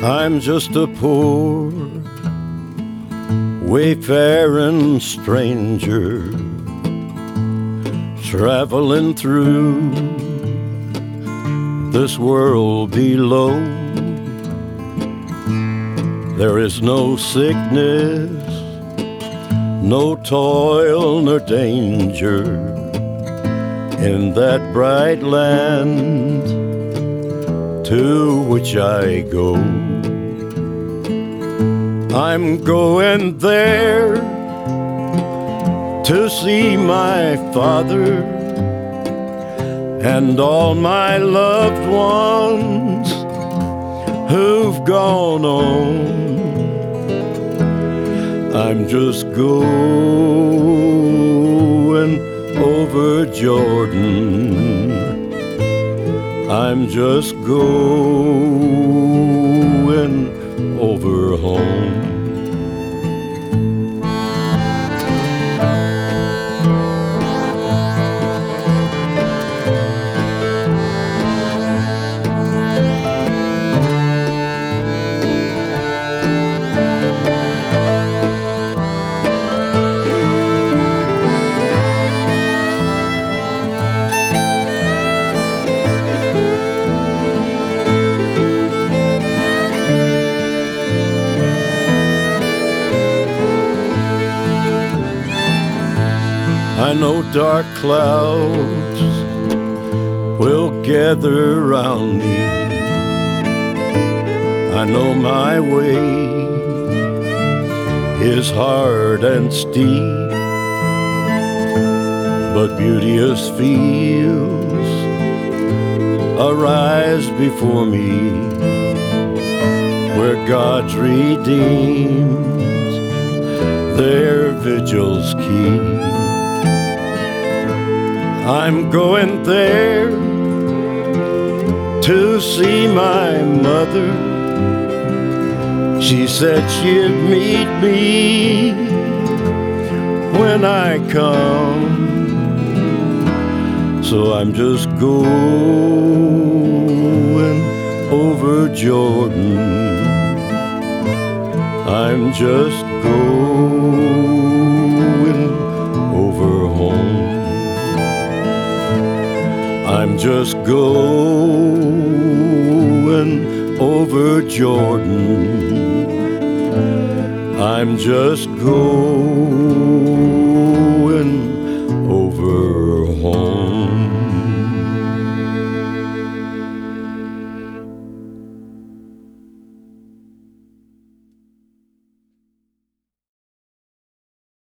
I'm just a poor wayfaring stranger traveling through this world below. There is no sickness, no toil nor danger in that bright land to which I go. I'm going there to see my father and all my loved ones who've gone on. I'm just going over Jordan. I'm just going over home. I know dark clouds will gather round me. I know my way is hard and steep, but beauteous fields arise before me, where God's redeemed their vigils keep. I'm going there to see my mother. She said she'd meet me when I come. So I'm just going over Jordan. I'm just going over home. I'm just going over Jordan. I'm just going over